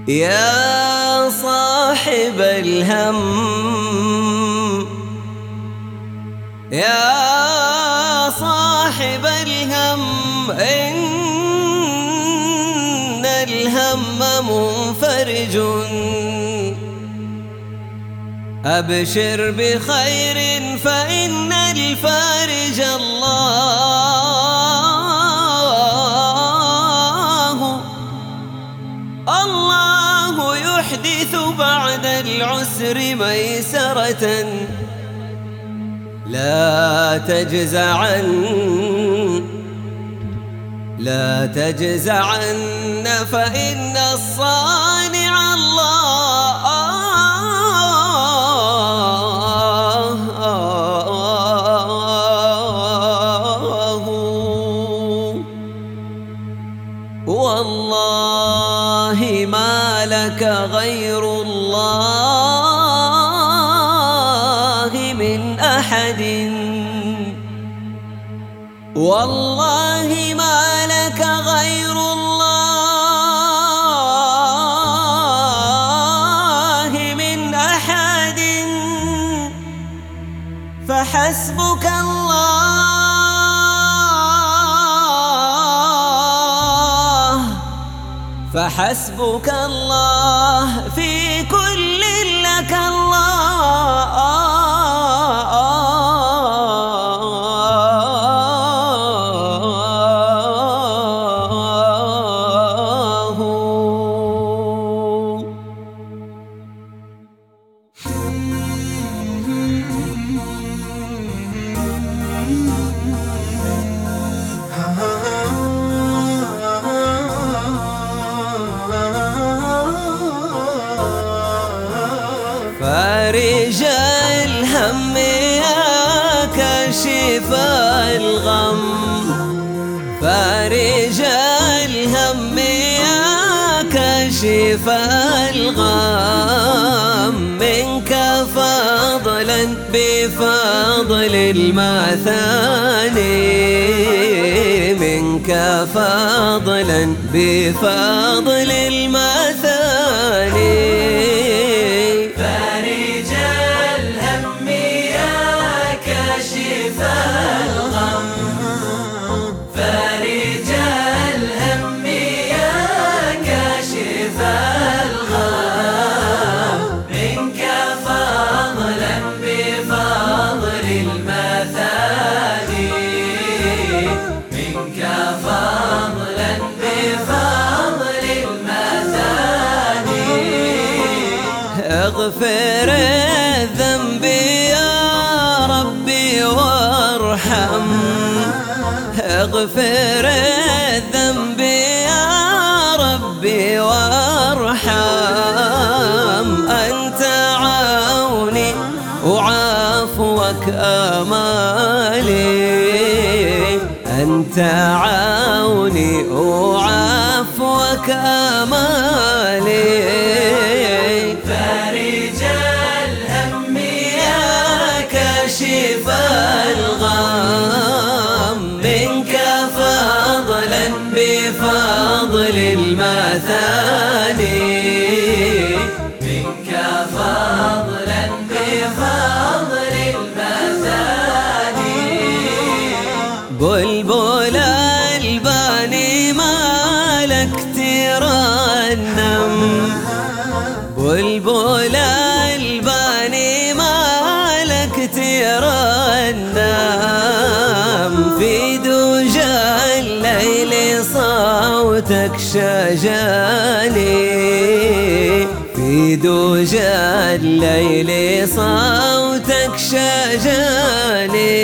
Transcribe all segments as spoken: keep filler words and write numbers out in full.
يا صاحب الهم، يا صاحب الهم، إن الهم منفرج، أبشر بخير فإن الفارج الله. الله يحدث بعد العسر ميسرة، لا تجزعن لا تجزعن فإن الصانع الله. والله ما لك غير الله من أحد، والله ما لك غير الله من أحد، فحسبك الله، فحسبك الله في كل لك الله. فارج الهم يا كاشف الغم، فارج الهم يا كاشف الغم، منك فضلا بفضل المثاني، منك فضلا بفضل المثاني. اغفر الذنب يا ربي وارحم، اغفر الذنب يا ربي وارحم، أنت عوني وعفوك آمالي، أنت عوني وعفوك آمالي. كاشف الغم، منك فضلا بفضل المثاني، منك فضلا بفضل المثاني. بلبل الباني مالك ترنم، بلبل الباني مالك ترنم، في دجى الليل صوتك شجاني، في دجى الليل صوتك شجاني.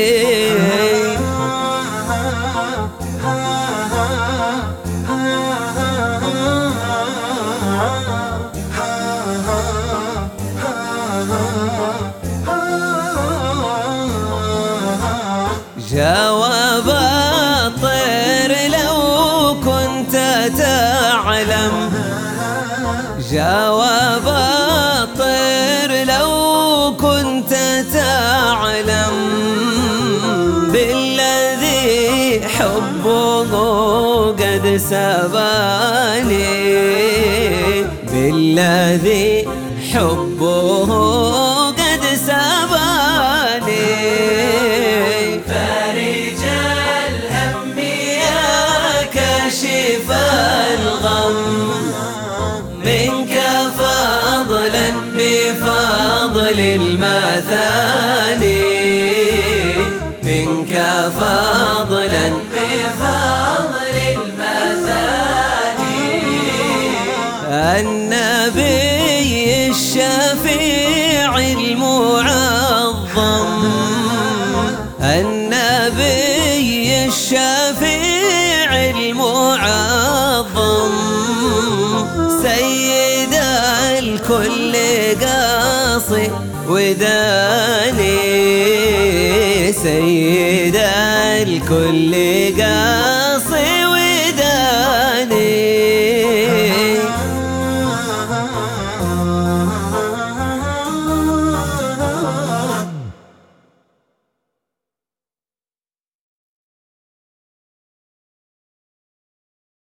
جواب الطير لو كنت تعلم، جواب الطير لو كنت تعلم، بالذي حبه قد سباني بالذي حبه قد سباني فارج الهم يا كاشف الغم منك فضلا بفضل المثاني منك فضلا بفضل المثاني النبي الشفيع المعظم النبي الشفيع المعظم سيد الكل قاصي وداني سيد الكل قاصي